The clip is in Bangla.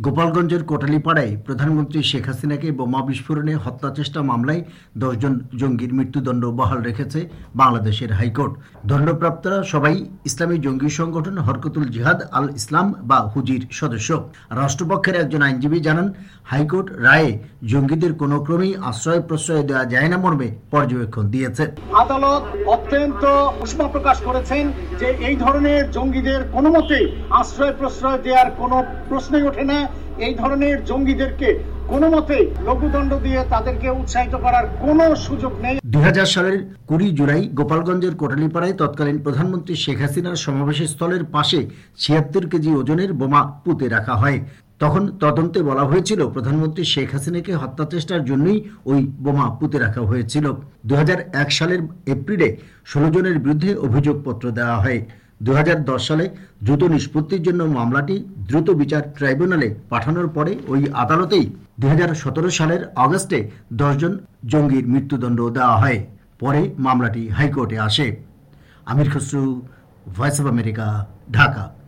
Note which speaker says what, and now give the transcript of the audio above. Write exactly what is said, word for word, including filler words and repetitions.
Speaker 1: গোপালগঞ্জের কোটালীপাড়ায় প্রধানমন্ত্রী শেখ হাসিনাকে বোমা বিস্ফোরণে হত্যা চেষ্টা মামলায় দশজন জঙ্গির মৃত্যুদণ্ড বহাল রেখেছে বাংলাদেশের হাইকোর্ট। দণ্ডপ্রাপ্তরা সবাই ইসলামী জঙ্গি সংগঠন হরকতুল জিহাদ আল ইসলাম বা হুজির সদস্য। রাষ্ট্রপক্ষের একজন আইনজীবী জানান, হাইকোর্ট রায়ে জঙ্গিদের কোনো ক্রমেই আশ্রয় প্রশ্রয় দেওয়া যায় না মর্মে পর্যবেক্ষণ দিয়েছে।
Speaker 2: আদালত অত্যন্ত উষ্মা প্রকাশ করেছেন যে এই ধরনের জঙ্গিদের কোনো মতেই আশ্রয় প্রশ্রয় দেওয়ার কোনো প্রশ্নই ওঠে না। এই ধরনের জঙ্গিদেরকে কোনো মতে লঘুদণ্ড দিয়ে তাদেরকে উৎসাহিত করার কোনো সুযোগ নেই।
Speaker 1: দুই হাজার সালের কুড়ি জুলাই গোপালগঞ্জের কোটালীপাড়ায় তৎকালীন প্রধানমন্ত্রী শেখ হাসিনার সমাবেশ স্থলের পাশে ছিয়াত্তর কেজি ওজনের বোমা পুঁতে রাখা হয়। তখন তদন্তে বলা হয়েছিল প্রধানমন্ত্রী শেখ হাসিনাকে হত্যা চেষ্টার জন্যই ওই বোমা পুঁতে রাখা হয়েছিল। দুই হাজার এক সালের এপ্রিলে ষোলো জনের বিরুদ্ধে অভিযোগপত্র দেওয়া হয়। দুই হাজার দশ সালে দ্রুত নিষ্পত্তির জন্য মামলাটি দ্রুত বিচার ট্রাইব্যুনালে পাঠানোর পরে ওই আদালতেই দুই হাজার সতেরো সালের আগস্টে দশজন জঙ্গির মৃত্যুদণ্ড দেওয়া হয়। পরে মামলাটি হাইকোর্টে আসে। Amir Khasru, Voice of America, Dhaka.